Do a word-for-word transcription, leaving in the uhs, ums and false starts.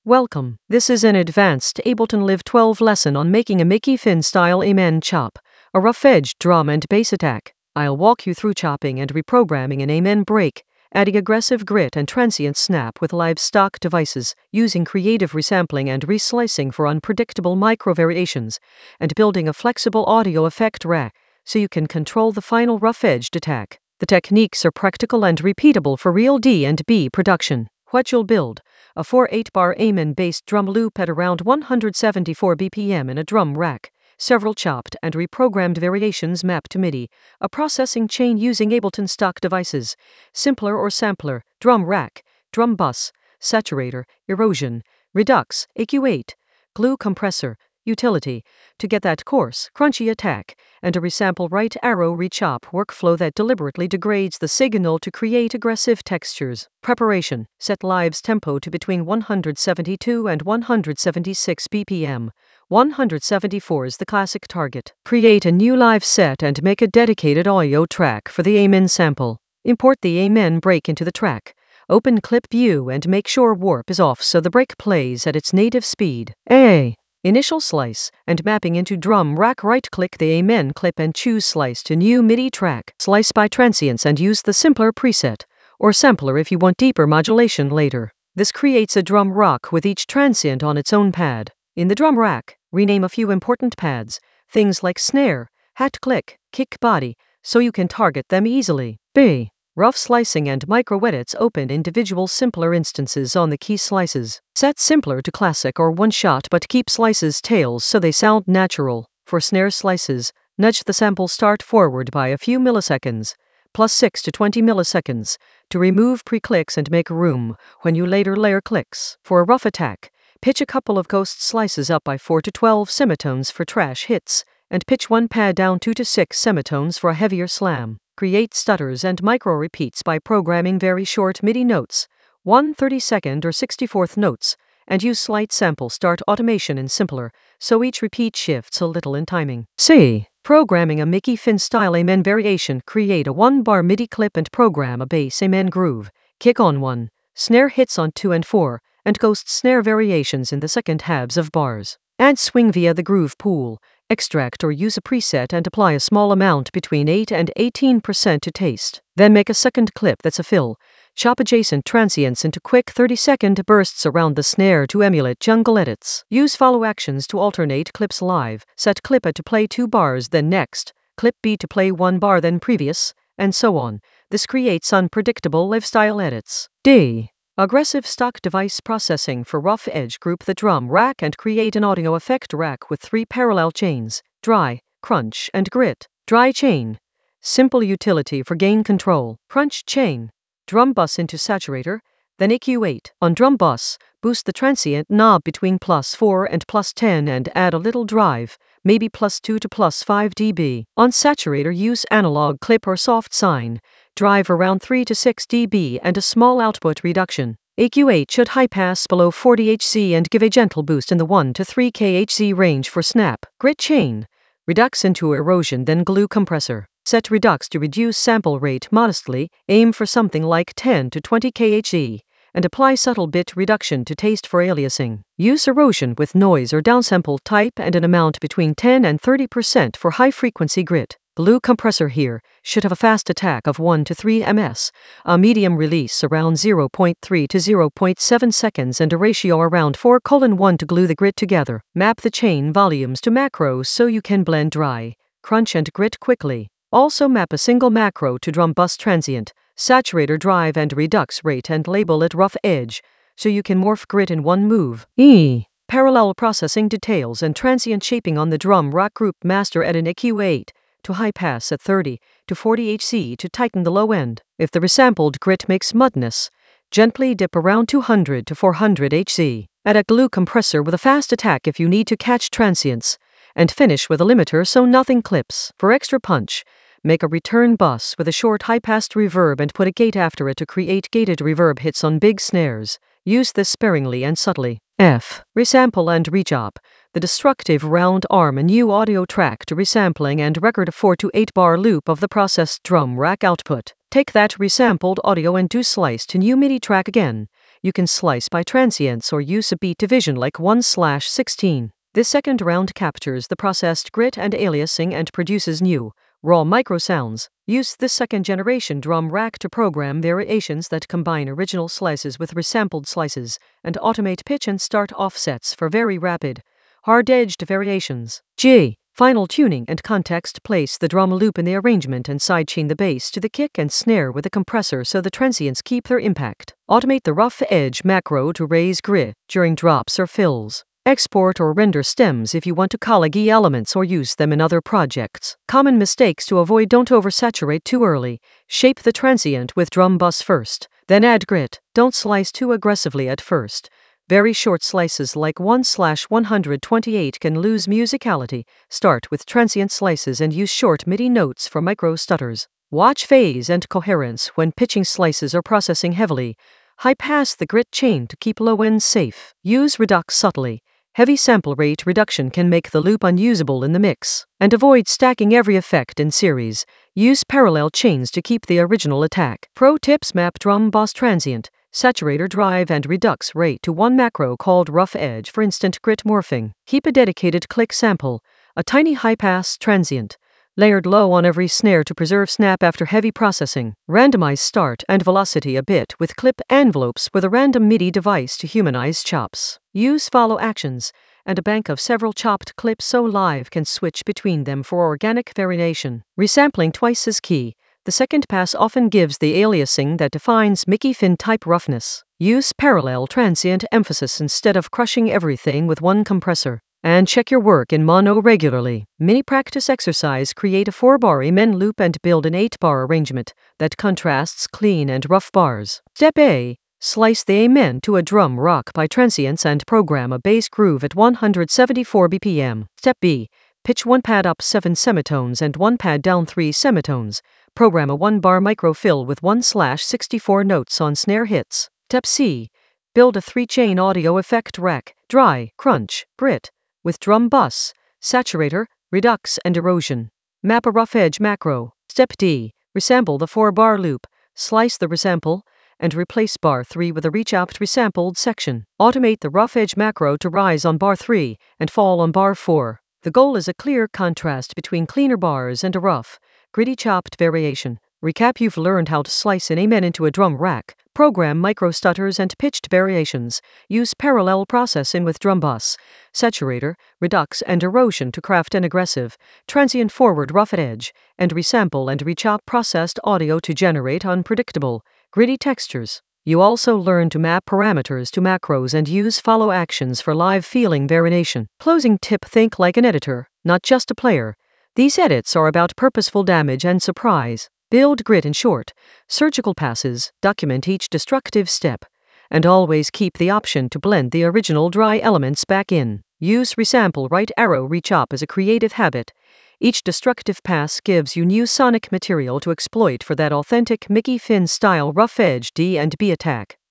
Welcome. This is an advanced Ableton Live twelve lesson on making a Mickey Finn style Amen chop, a rough-edged drum and bass attack. I'll walk you through chopping and reprogramming an Amen break, adding aggressive grit and transient snap with live stock devices, using creative resampling and reslicing for unpredictable micro-variations, and building a flexible audio effect rack so you can control the final rough-edged attack. The techniques are practical and repeatable for real D and B production. What you'll build: a four eight bar Amen-based drum loop at around one hundred seventy-four B P M in a drum rack, several chopped and reprogrammed variations mapped to MIDI, a processing chain using Ableton stock devices, simpler or sampler, drum rack, drum bus, saturator, erosion, redux, A Q eight, glue compressor, utility, to get that coarse, crunchy attack, and a resample right arrow rechop workflow that deliberately degrades the signal to create aggressive textures. Preparation: set Live's tempo to between one hundred seventy-two and one hundred seventy-six B P M. one hundred seventy-four is the classic target. Create a new live set and make a dedicated audio track for the Amen sample. Import the Amen break into the track. Open clip view and make sure warp is off so the break plays at its native speed. A. Initial slice, and mapping into drum rack, right-click the Amen clip and choose Slice to New MIDI Track. Slice by transients and use the simpler preset, or sampler if you want deeper modulation later. This creates a drum rock with each transient on its own pad. In the drum rack, rename a few important pads, things like snare, hat click, kick body, so you can target them easily. B. Rough slicing and micro-edits. Open individual simpler instances on the key slices. Set simpler to classic or one-shot but keep slices tails so they sound natural. For snare slices, nudge the sample start forward by a few milliseconds, plus six to twenty milliseconds, to remove pre-clicks and make room when you later layer clicks. For a rough attack, pitch a couple of ghost slices up by four to twelve semitones for trash hits, and pitch one pad down two to six semitones for a heavier slam. Create stutters and micro-repeats by programming very short MIDI notes, one thirty-second or sixty-fourth notes, and use slight sample start automation in simpler, so each repeat shifts a little in timing. C. Programming a Mickey Finn style Amen variation. Create a one bar MIDI clip and program a bass Amen groove, kick on one, snare hits on two and four, and ghost snare variations in the second halves of bars. Add swing via the groove pool, extract or use a preset and apply a small amount between eight and eighteen percent to taste. Then make a second clip that's a fill. Chop adjacent transients into quick thirty second bursts around the snare to emulate jungle edits. Use follow actions to alternate clips live. Set clip A to play two bars, then next, clip B to play one bar, then previous, and so on. This creates unpredictable live-style edits. D. Aggressive stock device processing. For rough edge, group the drum rack and create an audio effect rack with three parallel chains: dry, crunch, and grit. Dry chain, simple utility for gain control. Crunch chain, drum bus into saturator, then A Q eight. On drum bus, boost the transient knob between plus four and plus ten and add a little drive, maybe plus two to plus five decibels. On saturator, use analog clip or soft sine, drive around three to six decibels and a small output reduction. A Q eight should high pass below forty hertz and give a gentle boost in the one to three kilohertz range for snap. Grit chain, redux into erosion, then glue compressor. Set redux to reduce sample rate modestly, aim for something like ten to twenty kilohertz, and apply subtle bit reduction to taste for aliasing. Use erosion with noise or downsample type and an amount between ten and thirty percent for high-frequency grit. Glue compressor here should have a fast attack of one to three millimeters, a medium release around zero point three to zero point seven seconds, and a ratio around four to one to glue the grit together. Map the chain volumes to macros so you can blend dry, crunch, and grit quickly. Also map a single macro to drum bus transient, saturator drive, and redux rate and label it rough edge, so you can morph grit in one move. E. Parallel processing details and transient shaping on the drum rack. Group master at an A Q eight to high pass at thirty to forty hertz to tighten the low end. If the resampled grit makes muddiness, gently dip around two hundred to four hundred hertz. Add a glue compressor with a fast attack if you need to catch transients, and finish with a limiter so nothing clips. For extra punch, make a return bus with a short high-passed reverb and put a gate after it to create gated reverb hits on big snares. Use this sparingly and subtly. F. Resample and rechop. The destructive round arm a new audio track to resampling and record a four to eight bar loop of the processed drum rack output. Take that resampled audio and do slice to new MIDI track again. You can slice by transients or use a beat division like one slash sixteen. This second round captures the processed grit and aliasing and produces new, raw micro sounds. Use this second generation drum rack to program variations that combine original slices with resampled slices, and automate pitch and start offsets for very rapid, hard-edged variations. G. Final tuning and context. Place the drum loop in the arrangement and sidechain the bass to the kick and snare with a compressor so the transients keep their impact. Automate the rough edge macro to raise grit during drops or fills. Export or render stems if you want to collage elements or use them in other projects. Common mistakes to avoid: don't oversaturate too early. Shape the transient with drum bus first, then add grit. Don't slice too aggressively at first. Very short slices like one slash one twenty-eight can lose musicality. Start with transient slices and use short MIDI notes for micro stutters. Watch phase and coherence when pitching slices or processing heavily. High pass the grit chain to keep low ends safe. Use redux subtly. Heavy sample rate reduction can make the loop unusable in the mix. And avoid stacking every effect in series. Use parallel chains to keep the original attack. Pro tips: map drum boss transient, saturator drive and redux rate to one macro called rough edge for instant grit morphing. Keep a dedicated click sample, a tiny high pass transient, layered low on every snare to preserve snap after heavy processing. Randomize start and velocity a bit with clip envelopes with a random MIDI device to humanize chops. Use follow actions and a bank of several chopped clips so live can switch between them for organic variation. Resampling twice is key. The second pass often gives the aliasing that defines Mickey Finn type roughness. Use parallel transient emphasis instead of crushing everything with one compressor. And check your work in mono regularly. Mini practice exercise: create a four bar amen loop and build an eight bar arrangement that contrasts clean and rough bars. Step A. Slice the amen to a drum rock by transients and program a bass groove at one hundred seventy-four B P M. Step B. Pitch one pad up seven semitones and one pad down three semitones. Program a one bar micro fill with one slash sixty-four notes on snare hits. Step C. Build a three chain audio effect rack, dry, crunch, grit, with drum bus, saturator, redux and erosion. Map a rough edge macro. Step D. Resample the four bar loop, slice the resample, and replace bar three with a rechopped resampled section. Automate the rough edge macro to rise on bar three and fall on bar four. The goal is a clear contrast between cleaner bars and a rough, gritty chopped variation. Recap: you've learned how to slice an amen into a drum rack, program micro stutters and pitched variations, use parallel processing with drum bus, saturator, redux and erosion to craft an aggressive, transient forward rough edge, and resample and rechop processed audio to generate unpredictable, gritty textures. You also learn to map parameters to macros and use follow actions for live feeling variation. Closing tip: think like an editor, not just a player. These edits are about purposeful damage and surprise. Build grit in short, surgical passes, document each destructive step, and always keep the option to blend the original dry elements back in. Use resample right arrow rechop as a creative habit. Each destructive pass gives you new sonic material to exploit for that authentic Mickey Finn style rough edge D and B attack.